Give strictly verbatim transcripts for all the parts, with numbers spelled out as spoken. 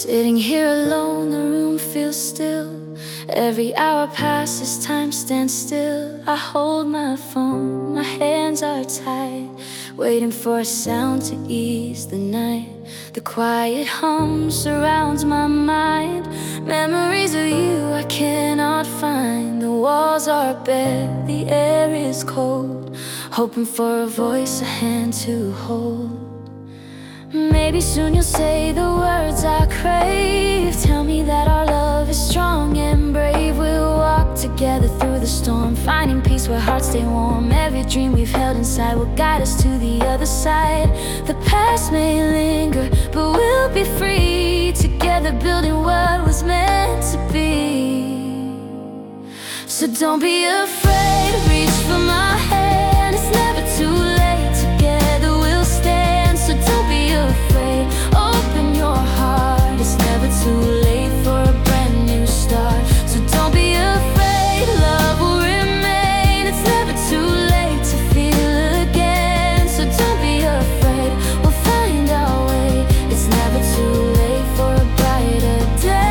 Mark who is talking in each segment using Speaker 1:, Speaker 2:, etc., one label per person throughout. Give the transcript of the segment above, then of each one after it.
Speaker 1: Sitting here alone, the room feels still. Every hour passes, time stands still. I hold my phone, my hands are tied, waiting for a sound to ease the night. The quiet hum surrounds my mind. Memories of you I cannot find. The walls are bare, the air is cold, hoping for a voice, a hand to hold. Maybe soon you'll say the words I crave. Tell me that our love is strong and brave. We'll walk together through the storm, finding peace where hearts stay warm. Every dream we've held inside will guide us to the other side. The past may linger, but we'll be free, together building what was meant to be. So don't be afraid, reach for my hand. It's never too late, together we'll stand. So don't be afraid, open your heart. It's never too late for a brand new start. So don't be afraid, love will remain. It's never too late to feel again. So don't be afraid, we'll find our way. It's never too late for a brighter day.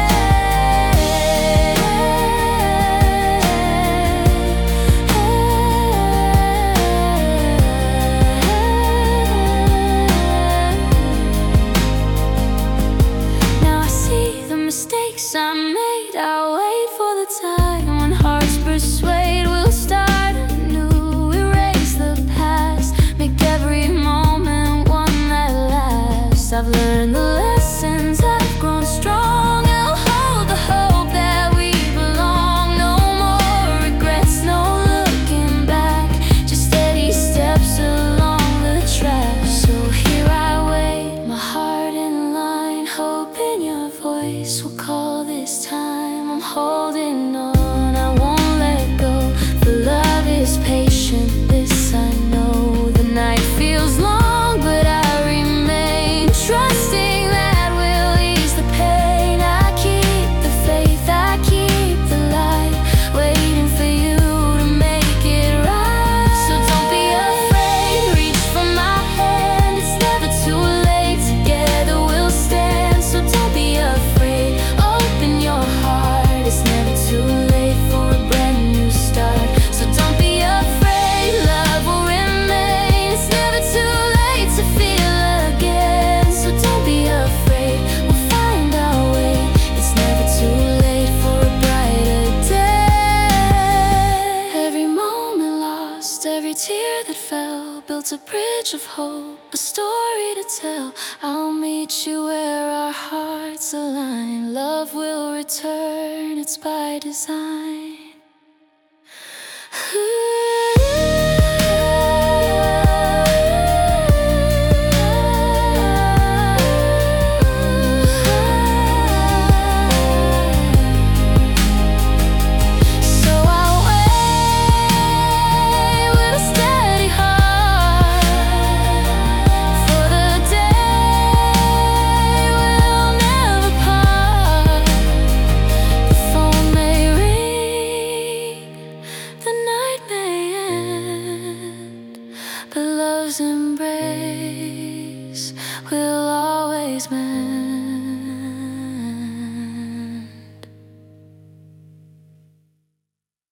Speaker 1: Mistakes I made, I'll wait for the time when hearts persuade. We'll start anew, erase the past, make every moment one that lasts. I've learned the lessons, I've grown strong. I'll hold the hope that we belong. No more regrets, no looking back, just steady steps along the track. So here I wait, my heart in line, hope in your voice will call this time. I'm holding on, I won't let go. For love is patient, this I know. The night feels long, but I remain, trusting that we'll ease the pain. I keep the faith, I keep the light, waiting for you to make it right. So don't be afraid, reach for my hand. It's never too late, together we'll stand. So don't be afraid, open your heart. It's never too late for a brand new start. So don't be afraid, love will remain. It's never too late to feel again. So don't be afraid, we'll find our way. It's never too late for a brighter day. Every moment lost, every tear that fell, built a bridge of hope, a story to tell. I'll meet you where our hearts align. Love will return, it's by design.